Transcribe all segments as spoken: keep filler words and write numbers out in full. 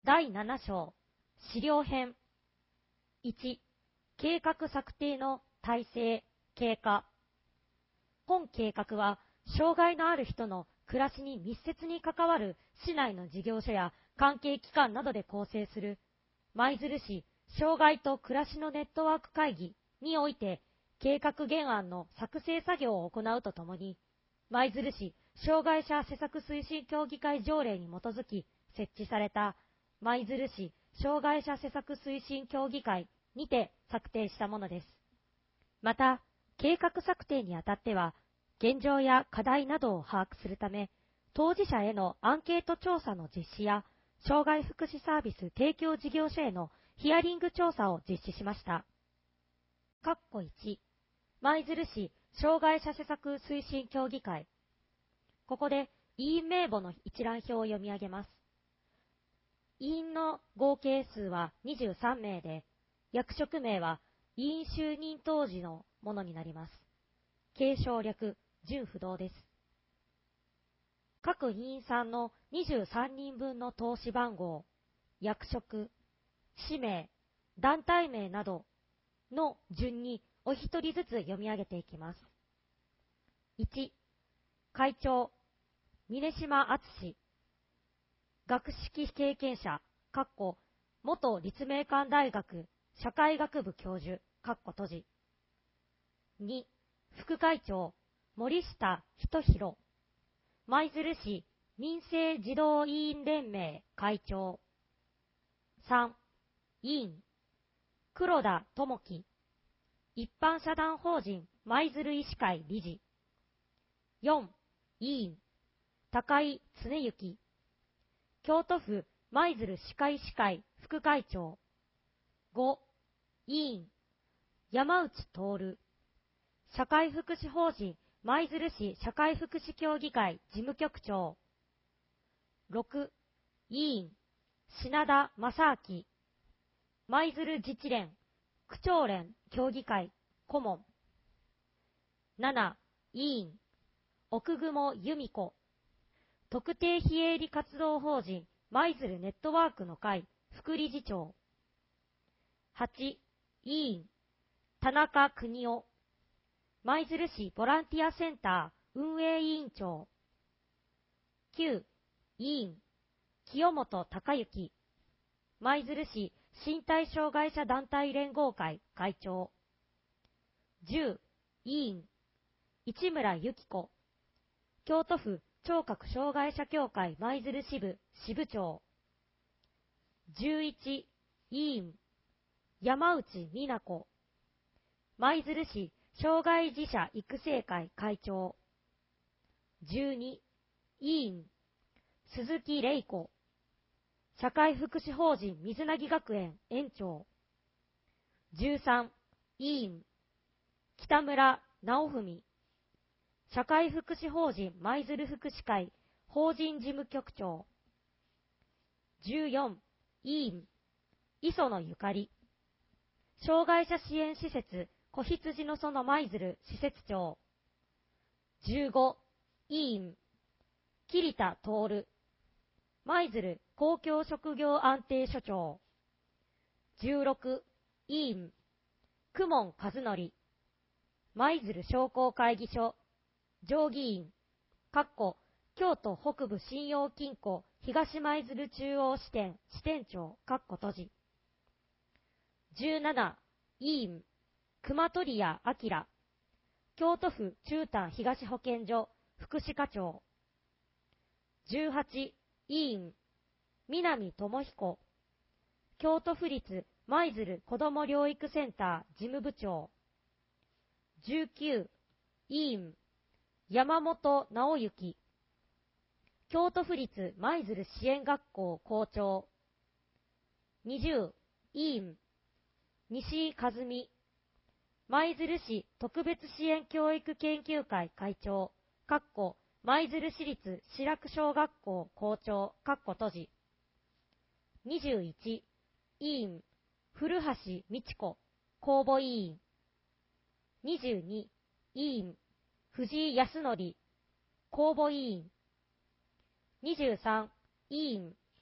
だいなな章、資料編。いち、計画策定の体制、経過。本計画は、障害のある人の暮らしに密接に関わる市内の事業所や関係機関などで構成する、舞鶴市障害と暮らしのネットワーク会議において、計画原案の作成作業を行うとともに、舞鶴市障害者施策推進協議会条例に基づき設置された舞鶴市障害者施策推進協議会にて策定したものです。また、計画策定にあたっては、現状や課題などを把握するため、当事者へのアンケート調査の実施や、障害福祉サービス提供事業所へのヒアリング調査を実施しました。括弧いち、舞鶴市障害者施策推進協議会。ここで委員名簿の一覧表を読み上げます。委員の合計数はにじゅうさんめいで、役職名は委員就任当時のものになります。継承略、準不動です。各委員さんのにじゅうさんにんぶんの投資番号、役職、氏名、団体名などの順にお一人ずつ読み上げていきます。いち、会長、峯島敦。学識経験者、かっこ元立命館大学社会学部教授、かっこ閉じ。に、副会長、森下仁弘。舞鶴市民生児童委員連盟会長。さん、委員、黒田智樹。一般社団法人舞鶴医師会理事。よん、委員、高井恒之。京都府舞鶴歯科医師会副会長。ご、委員、山内徹。社会福祉法人舞鶴市社会福祉協議会事務局長。ろく、委員、品田正明。舞鶴自治連区長連協議会顧問。なな、委員、奥雲由美子。特定非営利活動法人舞鶴ネットワークの会副理事長。はち、委員、田中邦夫。舞鶴市ボランティアセンター運営委員長。きゅう、委員、清本隆之。舞鶴市身体障害者団体連合会会長。じゅう、委員、市村由紀子。京都府聴覚障害者協会舞鶴支部支部長。じゅういち、委員、山内美奈子。舞鶴市障害児者育成会会長。じゅうに、委員、鈴木玲子。社会福祉法人水凪学園園長。じゅうさん、委員、北村直文。社会福祉法人舞鶴福祉会法人事務局長。じゅうよん、委員、磯野ゆかり。障害者支援施設子羊の園舞鶴施設長。じゅうご、委員、桐田徹。舞鶴公共職業安定所長。じゅうろく、委員、公文和則。舞鶴商工会議所上議員、かっこ京都北部信用金庫東舞鶴中央支店支店長、かっこ閉じ。じゅうなな、委員、熊取谷明。京都府中丹東保健所福祉課長。じゅうはち、委員、南智彦。京都府立舞鶴子ども療育センター事務部長。じゅうきゅう、委員、山本直之。京都府立舞鶴支援学校校長。にじゅう、委員、西井和美。舞鶴市特別支援教育研究会会長、かっこ舞鶴市立白久小学校校長、かっこ閉じ。にじゅういち、委員、古橋美智子、公募委員。にじゅうに、委員、藤井康則、公募委員。にじゅうさん、委員、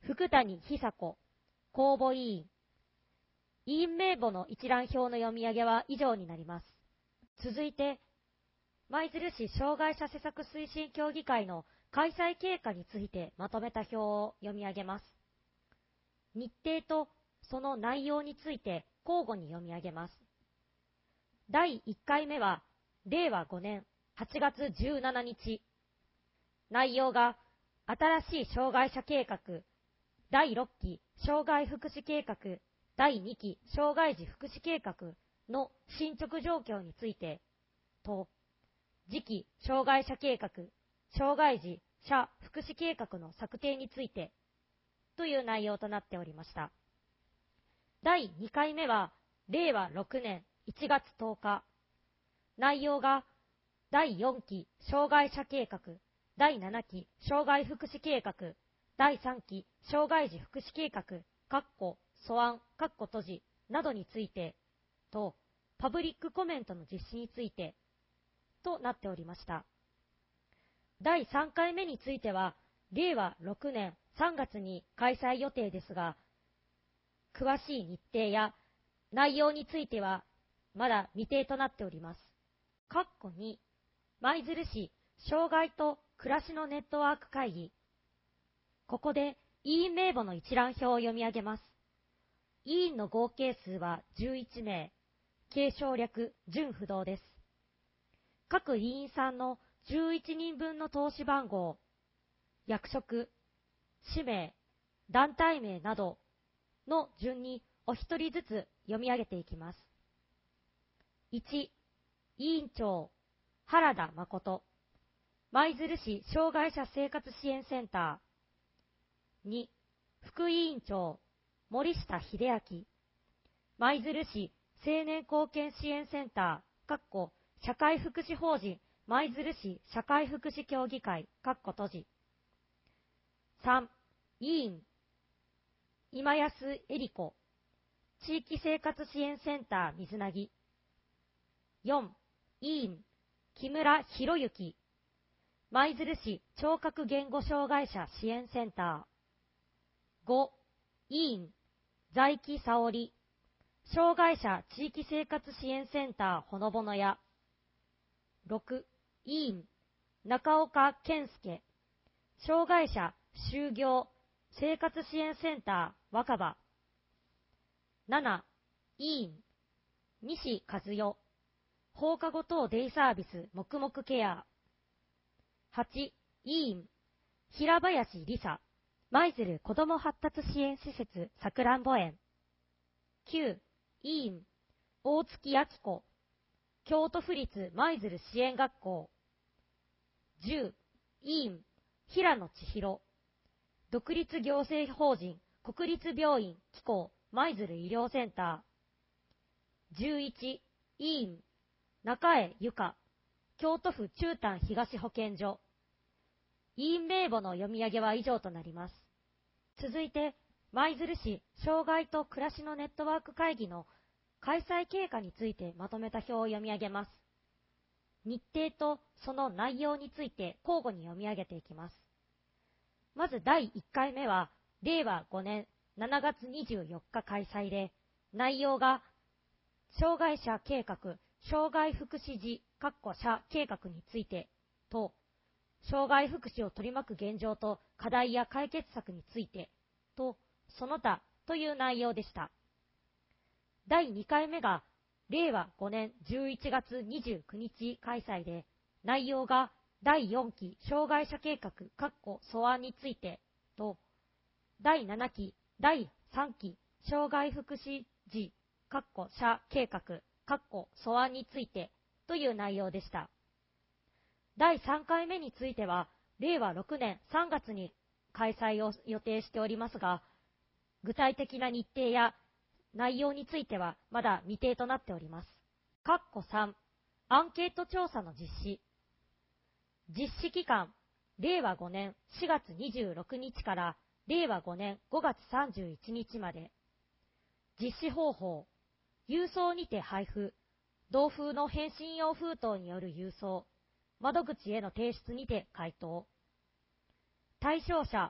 福谷久子、公募委員。委員名簿の一覧表の読み上げは以上になります。続いて、舞鶴市障害者施策推進協議会の開催経過についてまとめた表を読み上げます。日程とその内容について交互に読み上げます。だいいっかいめは、れいわごねんはちがつじゅうしちにち。内容が、新しい障害者計画、だいろっき障害福祉計画、だいにき障害児福祉計画の進捗状況について、と、次期障害者計画、障害児者福祉計画の策定について、という内容となっておりました。だいにかいめは、れいわろくねんいちがつとおか。内容が、だいよんき障害者計画、だいななき障害福祉計画、だいさんき障害児福祉計画、かっこ素案、かっこ閉じなどについて、と、パブリックコメントの実施について、となっておりました。だいさんかいめについては、れいわろくねんさんがつに開催予定ですが、詳しい日程や内容については、まだ未定となっております。かっこに、舞鶴市障害と暮らしのネットワーク会議。ここで委員名簿の一覧表を読み上げます。委員の合計数はじゅういちめい、継承略準不動です。各委員さんのじゅういちにんぶんの通し番号、役職、氏名、団体名などの順にお一人ずつ読み上げていきます。いち、委員長、原田誠、舞鶴市障害者生活支援センター。に、副委員長、森下秀明、舞鶴市青年貢献支援センター、かっこ社会福祉法人舞鶴市社会福祉協議会、かっこ閉じ。さん、委員、今安恵里子、地域生活支援センター水なぎ。よん、委員、木村博之、舞鶴市聴覚言語障害者支援センター。ご、委員、在木沙織、障害者地域生活支援センターほのぼの屋。ろく、委員、中岡健介、障害者就業生活支援センター若葉。なな、委員、西和代、放課後等デイサービス黙々ケア。はち、委員、平林理沙、舞鶴子ども発達支援施設さくらんぼ園。きゅう、委員、大月明子、京都府立舞鶴支援学校。じゅう、委員、平野千尋、独立行政法人国立病院機構舞鶴医療センター。じゅういち、委員、中江由香、京都府中丹東保健所。委員名簿の読み上げは以上となります。続いて、舞鶴市障害と暮らしのネットワーク会議の開催経過についてまとめた表を読み上げます。日程とその内容について交互に読み上げていきます。まずだいいっかいめは、れいわごねんしちがつにじゅうよっか開催で、内容が、障害者計画、障害福祉時、かっこ者計画について、と、障害福祉を取り巻く現状と課題や解決策について、と、その他という内容でした。だいにかいめが、れいわごねんじゅういちがつにじゅうくにち開催で、内容がだいよんき障害者計画、かっこ素案について、と、だいななき、だいさんき障害福祉時、かっこ者計画、かっこ素案について、という内容でした。だいさんかいめについては、れいわろくねんさんがつに開催を予定しておりますが、具体的な日程や内容についてはまだ未定となっております。かっこさん、アンケート調査の実施。実施期間、れいわごねんしがつにじゅうろくにちかられいわごねんごがつさんじゅういちにちまで。実施方法、郵送にて配布、同封の返信用封筒による郵送、窓口への提出にて回答。対象者、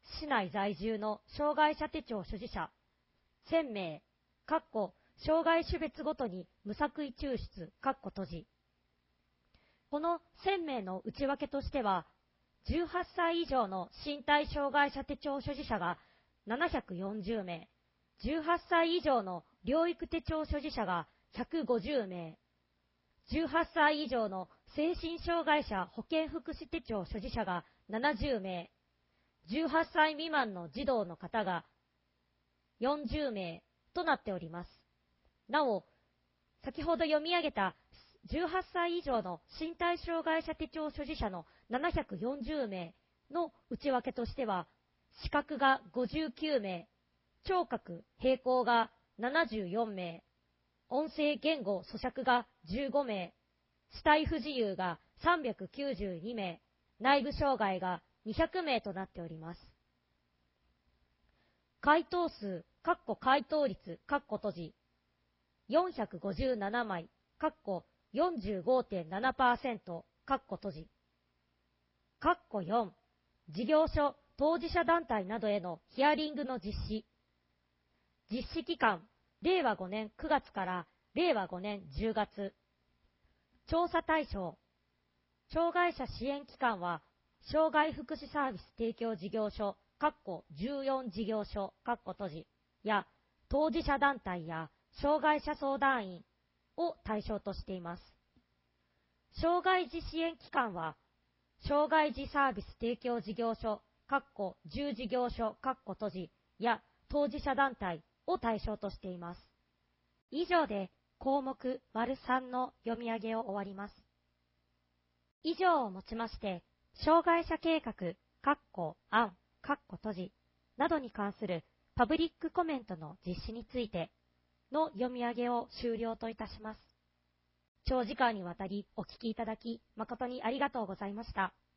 市内在住の障害者手帳所持者せんめい、かっこ障害種別ごとに無作為抽出、かっこ閉じ。このせんめいの内訳としては、じゅうはっさい以上の身体障害者手帳所持者がななひゃくよんじゅうめい、じゅうはっさい以上の療育手帳所持者がひゃくごじゅうめい、じゅうはっさい以上の精神障害者保健福祉手帳所持者がななじゅうめい、じゅうはっさい未満の児童の方がよんじゅうめいとなっております。なお、先ほど読み上げたじゅうはっさい以上の身体障害者手帳所持者のななひゃくよんじゅうめいの内訳としては、視覚がごじゅうきゅうめい、聴覚・並行がななじゅうよんめい、音声言語咀嚼がじゅうごめい、肢体不自由がさんびゃくきゅうじゅうにめい、内部障害がにひゃくめいとなっております。回答数、かっこ回答率、かっこ閉じ、よんひゃくごじゅうななまい、かっこ よんじゅうごてんななパーセント、かっこ閉じ。かっこよん、事業所、当事者団体などへのヒアリングの実施。実施期間、れいわごねんくがつかられいわごねんじゅうがつ。調査対象、障害者支援機関は、障害福祉サービス提供事業所、かっこじゅうよん事業所、かっこ閉じ、や、当事者団体や障害者相談員を対象としています。障害児支援機関は、障害児サービス提供事業所、かっこじゅう事業所、かっこ閉じ、や、当事者団体を対象としています。以上で項目 ③ の読み上げを終わります。以上をもちまして、障害者計画、かっこ案、かっこ閉じ、などに関するパブリックコメントの実施についての読み上げを終了といたします。長時間にわたりお聞きいただき、誠にありがとうございました。